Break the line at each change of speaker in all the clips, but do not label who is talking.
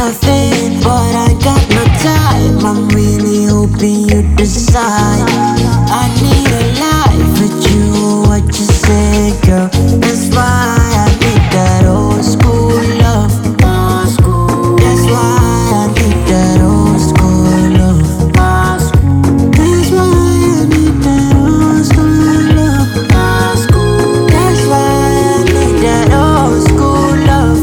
nothing, but I got no time. I'm really hoping you decide. I need a life with you, what you say, girl? That's why I need that old school love. Old school. That's why I need that old school love. Old school. That's why I need that old school love. Old school. That's why I need that old school love.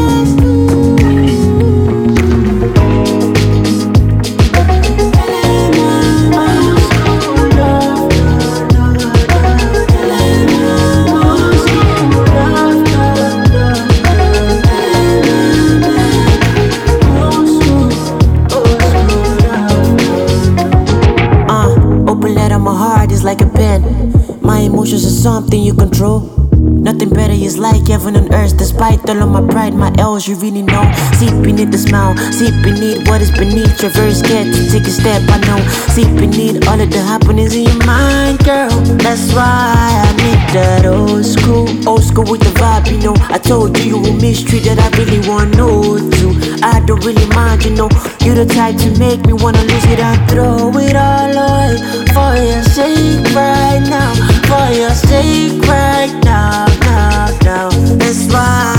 Open letter, my heart is like a pen. My emotions are something you control. Nothing better is like heaven on earth. Despite all of my pride, my L's, you really know. See beneath the smile, see beneath what is beneath your verse. Scared to take a step, I know. See beneath all of the happenings in your mind, girl. That's why I need that old school with the vibe, you know. I told you you a mystery that I really want to know to. I don't really mind, you know. You the type to make me wanna lose it and throw it all away. For your sake right now, for your sake right now, now. That's why